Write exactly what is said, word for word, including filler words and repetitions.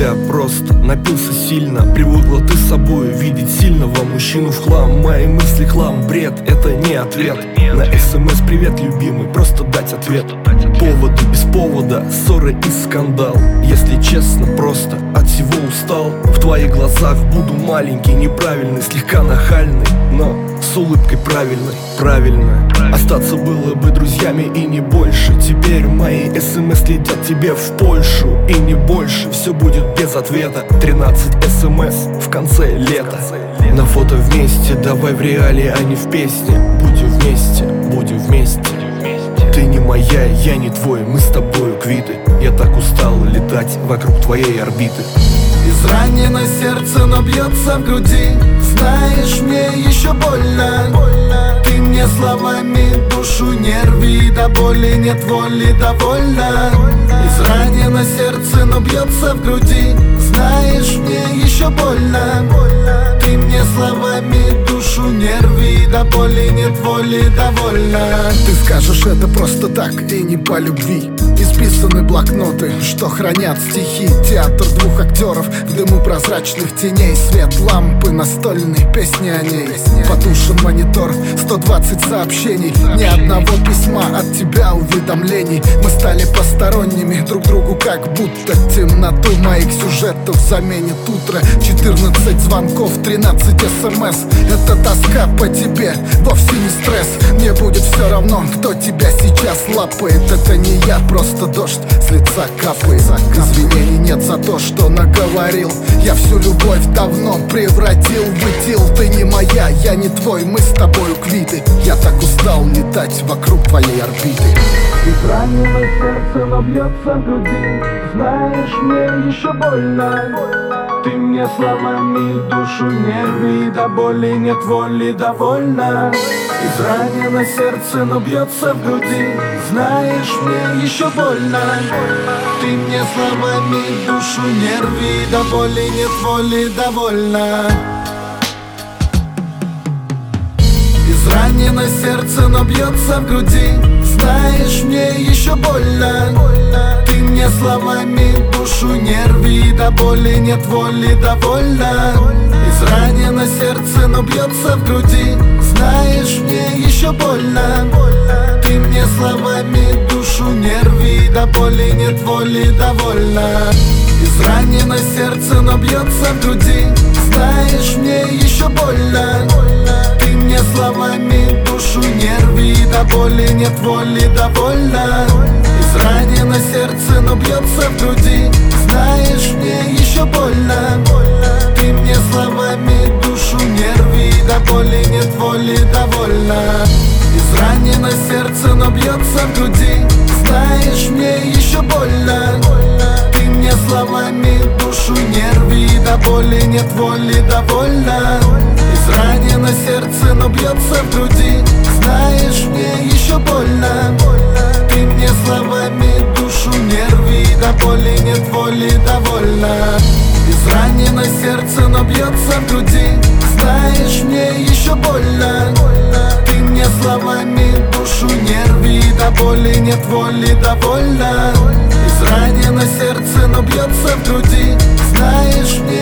тебя просто напился сильно. Привыкла ты с собой видеть сильного мужчину в хлам. Мои мысли хлам, бред, это не ответ. На смс привет, любимый, просто дать ответ. Поводы без повода, ссоры и скандал. Если честно, просто от всего устал. В твоих глазах буду маленький, неправильный, слегка нахальный, но с улыбкой правильной, правильно. Остаться было бы друзьями и не больше. Теперь мои смс летят тебе в Польшу и не больше. Все будет без ответа. Тринадцать смс в конце лета. На фото вместе, давай в реале, а не в песне. Будем вместе, будем вместе. Ты не моя, я не твой, мы с тобою квиты. Я так устал летать вокруг твоей орбиты. Изранено сердце, но бьется в груди. Знаешь, мне еще больно. Ты мне словами душу не рви. До боли нет воли, довольно. Изранено сердце, но бьется в груди. Знаешь, мне еще больно. Ты мне словами душу не рви. До боли нет воли, довольно. Ты скажешь, это просто так и не по любви. Исписаны блокноты, что хранят стихи. Театр двух актеров в дыму прозрачных теней. Свет лампы настольной, песни о ней. Потушен монитор, сто двадцать сообщений. Ни одного письма от тебя, уведомлений. Мы стали посторонними друг другу, как будто темноту моих сюжетов заменит утро. Четырнадцать звонков, тринадцать смс. Это тоска по тебе, вовсе не стресс. Мне будет все равно, кто тебя сейчас лапает. Это не я, просто дождь с лица капает. Извинений нет за то, что наговорил. Я всю любовь давно превратил в итил. Ты не моя, я не твой, мы с тобою квиты. Я так устал летать вокруг твоей орбиты. Изранено сердце, но бьется в груди. Знаешь, мне еще больно. Ты мне словами душу не рви. До боли нет воли, довольно. Изранено сердце, но бьется в груди. Знаешь, мне еще больно. Ты мне словами душу не рви. До боли нет воли, довольно. Изранено сердце, но бьется в груди. Знаешь, мне еще больно. Ты мне словами душу не рви. До боли нет воли, довольно. Изранено сердце, но бьется в груди. Знаешь, мне еще больно. Ты мне словами душу не рви. До боли нет воли, довольно. Изранено сердце, но бьется в груди. Знаешь, мне еще больно. Ты мне словами душу не рви. До боли нет воли, довольно. Изранено сердце, но бьется в груди. Знаешь, мне еще больно. Ты мне словами душу не рви. До боли нет воли, довольно. Изранено сердце, но бьется в груди. Знаешь, мне еще больно. Ты мне словами душу не рви. До боли нет воли, довольно. Изранено сердце, но бьется в груди. Знаешь, мне еще больно. Ты мне словами душу не рви. До боли нет воли, довольно. Изранено сердце, но бьется в груди. Знаешь, мне еще больно. Ты мне словами душу не рви. До боли нет воли, довольно. Изранено сердце, но бьется в груди. Знаешь, мне